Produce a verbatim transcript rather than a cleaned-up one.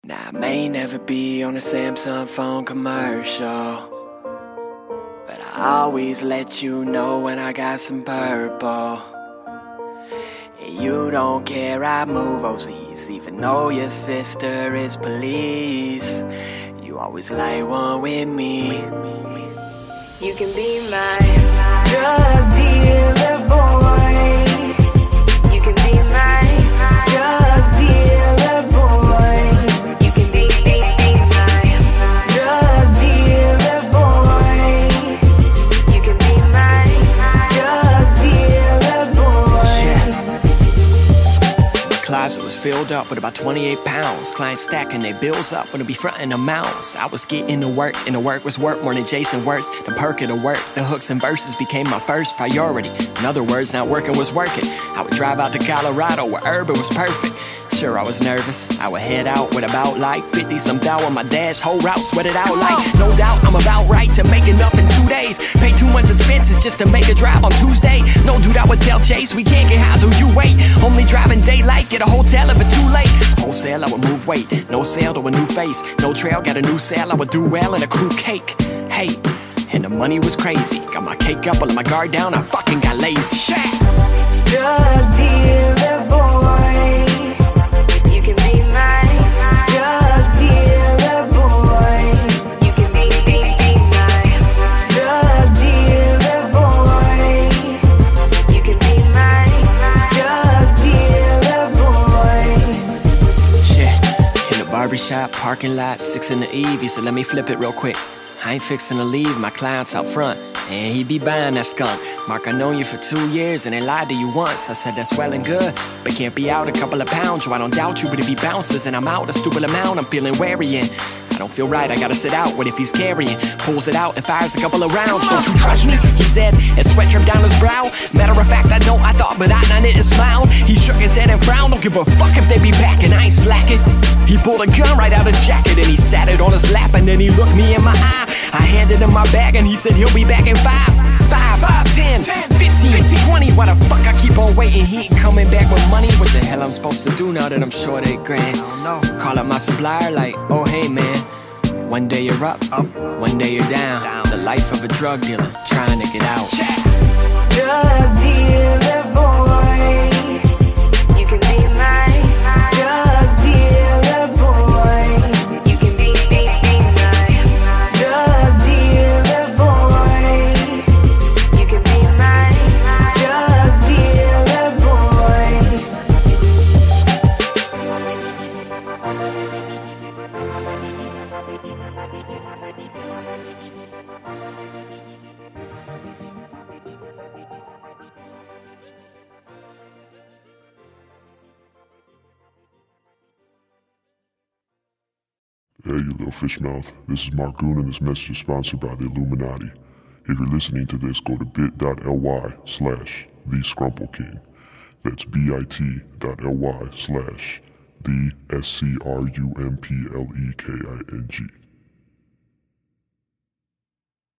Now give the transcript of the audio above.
Now I may never be on a Samsung phone commercial, but I always let you know when I got some purple. And you don't care, I move O Zs, even though your sister is police. You always like one with me. You can be my drug dealer boy. You can be my drug dealer boy. You can be, be, be my drug dealer boy. You can be my drug dealer boy. Yeah. My closet was filled up with about twenty-eight pounds. Clients stacking their bills up when it be frontin' amounts. I was getting to work, and the work was worth more than Jason Worth. The perk of the work, the hooks and verses became my first priority. In other words, not working was working. I would drive out to Colorado where urban was perfect. Sure, I was nervous. I would head out with about like fifty some thou on my dash, whole route sweat it out like. No doubt I'm about right to make enough in two days. Pay two months expenses just to make a drive on Tuesday. No dude, I would tell Chase, we can't get high, do you wait? Only driving daylight, get a hotel if it's too late. Wholesale, I would move weight. No sale to a new face. No trail, got a new sale, I would do well in a crew cake. Hey, and the money was crazy. Got my cake up, I let my guard down, I fucking got lazy. Shit. Drug dealer boy. You can be my drug dealer boy. You can be, be, be my drug dealer boy. You can be my drug dealer boy. Shit, in the barbershop, parking lot, six in the eve. He said, let me flip it real quick. I ain't fixing to leave my clients out front, and he be buying that skunk. Mark, I known you for two years and they lied to you once. I said that's well and good, but can't be out a couple of pounds. Yo, I don't doubt you, but if he bounces and I'm out a stupid amount, I'm feeling wary and I don't feel right, I gotta sit out. What if he's carrying? Pulls it out and fires a couple of rounds. Don't you trust me? He said, and sweat dripped down his brow. Matter of fact, I don't, I thought, but I didn't smile. He shook his head and frowned. Don't give a fuck if they be back and I ain't slacking. He pulled a gun right out his jacket and he sat it on his lap, and then he looked me in my eye. I handed him my bag and he said he'll be back in five. Five, five, ten, fifteen, twenty. Why the fuck I keep on waiting? He ain't coming back with money. What the hell I'm supposed to do now that I'm short eight grand? I don't know. Call up my supplier like, oh hey man. One day you're up, up. One day you're down. down. The life of a drug dealer trying to get out. Drug dealer boy. You can be my drug dealer boy. You can be, be, be my drug dealer boy. You can be my drug dealer boy. Hey, you little fish mouth. This is Margoon, and this message is sponsored by the Illuminati. If you're listening to this, go to bit.ly slash the Scrumple King. That's bit.ly slash the S C R U M P L E K I N G.